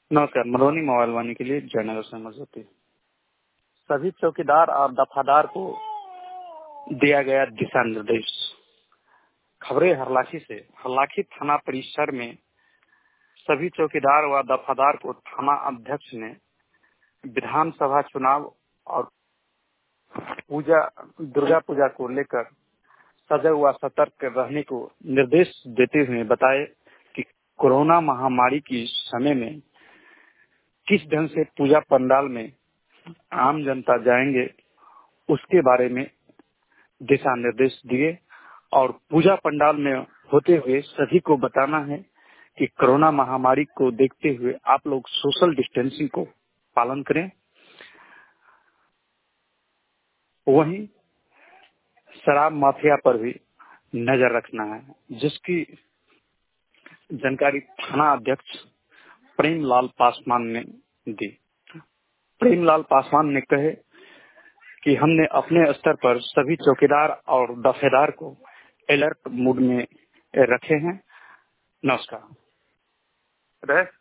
नमस्कार। मधुबनी मोबाइल वाणी के लिए जयनगर से मजबूती। सभी चौकीदार और दफादार को दिया गया दिशा निर्देश। खबरें हरलाखी से। हरलाखी थाना परिसर में सभी चौकीदार व दफादार को थाना अध्यक्ष ने विधानसभा चुनाव और दुर्गा पूजा को लेकर सजग व सतर्क रहने को निर्देश देते हुए बताए कि कोरोना महामारी के समय में किस ढंग से पूजा पंडाल में आम जनता जाएंगे उसके बारे में दिशा निर्देश दिए और पूजा पंडाल में होते हुए सभी को बताना है कि कोरोना महामारी को देखते हुए आप लोग सोशल डिस्टेंसिंग को पालन करें। वहीं शराब माफिया पर भी नजर रखना है, जिसकी जानकारी थाना अध्यक्ष प्रेमलाल पासवान ने दी। प्रेमलाल पासवान ने कहे कि हमने अपने स्तर पर सभी चौकीदार और दफेदार को अलर्ट मूड में रखे हैं। नमस्कार।